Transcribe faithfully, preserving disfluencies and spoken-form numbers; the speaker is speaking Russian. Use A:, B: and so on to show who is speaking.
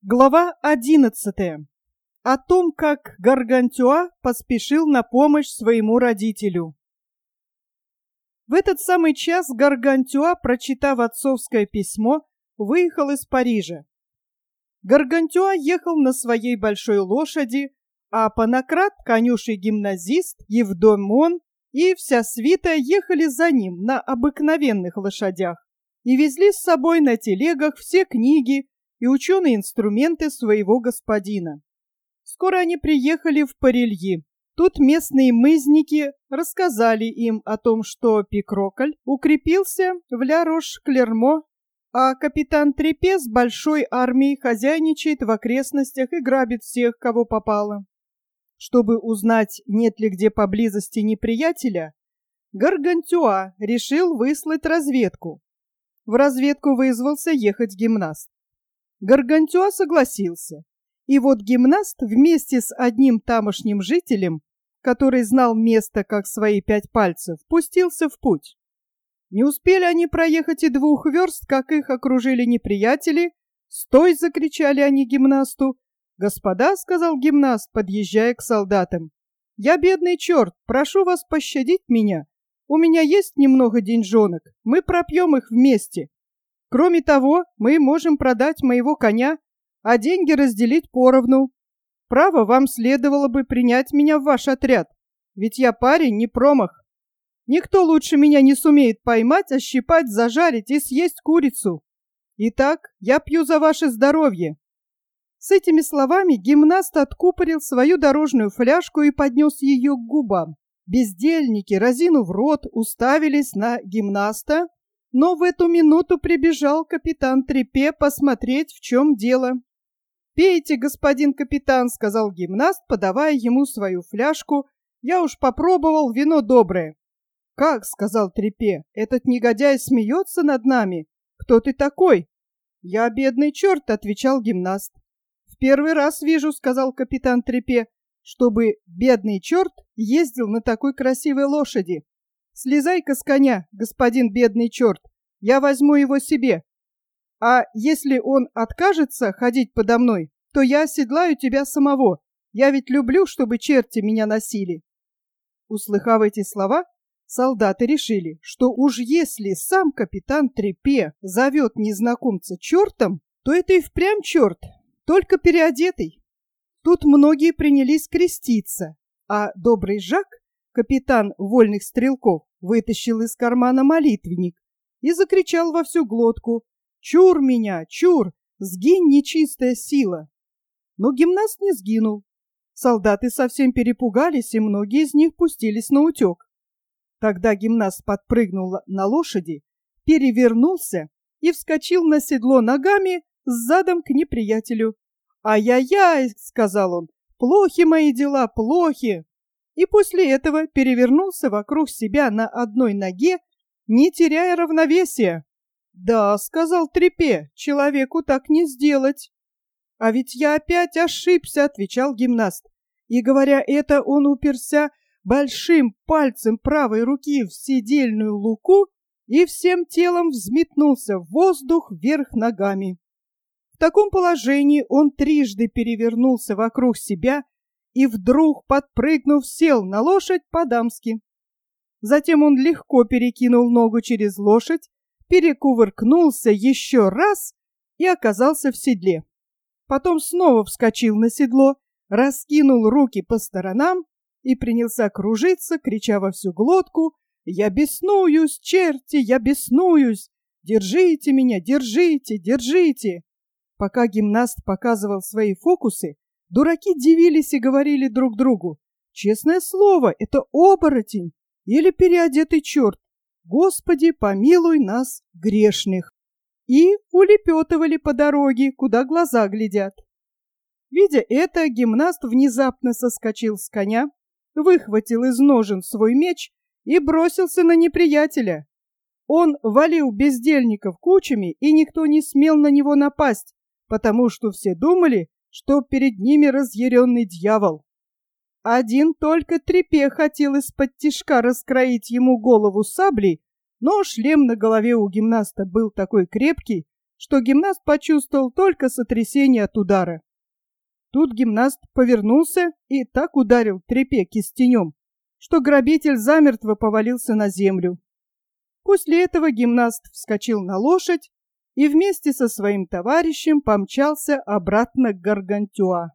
A: Глава одиннадцатая. О том, как Гаргантюа поспешил на помощь своему родителю. В этот самый час Гаргантюа, прочитав отцовское письмо, выехал из Парижа. Гаргантюа ехал на своей большой лошади, а Панакрат, конюший гимназист, Евдомон и вся свита ехали за ним на обыкновенных лошадях и везли с собой на телегах все книги и ученые инструменты своего господина. Скоро они приехали в Парильи. Тут местные мызники рассказали им о том, что Пикрокль укрепился в Ля-Рош-Клермо, а капитан Трепе с большой армией хозяйничает в окрестностях и грабит всех, кого попало. Чтобы узнать, нет ли где поблизости неприятеля, Гаргантюа решил выслать разведку. В разведку вызвался ехать гимнаст. Гаргантюа согласился, и вот гимнаст вместе с одним тамошним жителем, который знал место как свои пять пальцев, пустился в путь. Не успели они проехать и двух верст, как их окружили неприятели. «Стой!» — закричали они гимнасту. «Господа!» — сказал гимнаст, подъезжая к солдатам. «Я бедный черт, прошу вас пощадить меня. У меня есть немного деньжонок, мы пропьем их вместе. Кроме того, мы можем продать моего коня, а деньги разделить поровну. Право, вам следовало бы принять меня в ваш отряд, ведь я парень, не промах. Никто лучше меня не сумеет поймать, ощипать, зажарить и съесть курицу. Итак, я пью за ваше здоровье». С этими словами гимнаст откупорил свою дорожную фляжку и поднес ее к губам. Бездельники, разинув рот, уставились на гимнаста, но в эту минуту прибежал капитан Трепе посмотреть, в чем дело. «Пейте, господин капитан», — сказал гимнаст, подавая ему свою фляжку. «Я уж попробовал, вино доброе». «Как?» — сказал Трепе. «Этот негодяй смеется над нами. Кто ты такой?» «Я бедный черт», — отвечал гимнаст. «В первый раз вижу», — сказал капитан Трепе, «чтобы бедный черт ездил на такой красивой лошади. Слезай-ка с коня, господин бедный черт, я возьму его себе. А если он откажется ходить подо мной, то я оседлаю тебя самого. Я ведь люблю, чтобы черти меня носили». Услыхав эти слова, солдаты решили, что уж если сам капитан Трепе зовет незнакомца чертом, то это и впрямь черт, только переодетый. Тут многие принялись креститься, а добрый Жак, капитан вольных стрелков, вытащил из кармана молитвенник и закричал во всю глотку: «Чур меня, чур! Сгинь, нечистая сила!» Но гимнаст не сгинул. Солдаты совсем перепугались, и многие из них пустились на утек. Тогда гимнаст подпрыгнул на лошади, перевернулся и вскочил на седло ногами с задом к неприятелю. «Ай-яй-яй!» — сказал он. «Плохи мои дела, плохи!» И после этого перевернулся вокруг себя на одной ноге, не теряя равновесия. «Да», — сказал Трепе, — «человеку так не сделать». «А ведь я опять ошибся», — отвечал гимнаст. И, говоря это, он уперся большим пальцем правой руки в седельную луку и всем телом взметнулся в воздух вверх ногами. В таком положении он трижды перевернулся вокруг себя и вдруг, подпрыгнув, сел на лошадь по-дамски. Затем он легко перекинул ногу через лошадь, перекувыркнулся еще раз и оказался в седле. Потом снова вскочил на седло, раскинул руки по сторонам и принялся кружиться, крича во всю глотку: «Я беснуюсь, черти, я беснуюсь! Держите меня, держите, держите!» Пока гимнаст показывал свои фокусы, дураки дивились и говорили друг другу: «Честное слово, это оборотень или переодетый черт! Господи, помилуй нас, грешных!» И улепетывали по дороге, куда глаза глядят. Видя это, гимнаст внезапно соскочил с коня, выхватил из ножен свой меч и бросился на неприятеля. Он валил бездельников кучами, и никто не смел на него напасть, потому что все думали, что перед ними разъяренный дьявол. Один только Трепе хотел из-под тишка раскроить ему голову саблей, но шлем на голове у гимнаста был такой крепкий, что гимнаст почувствовал только сотрясение от удара. Тут гимнаст повернулся и так ударил трепе кистенем, что грабитель замертво повалился на землю. После этого гимнаст вскочил на лошадь и вместе со своим товарищем помчался обратно к Гаргантюа.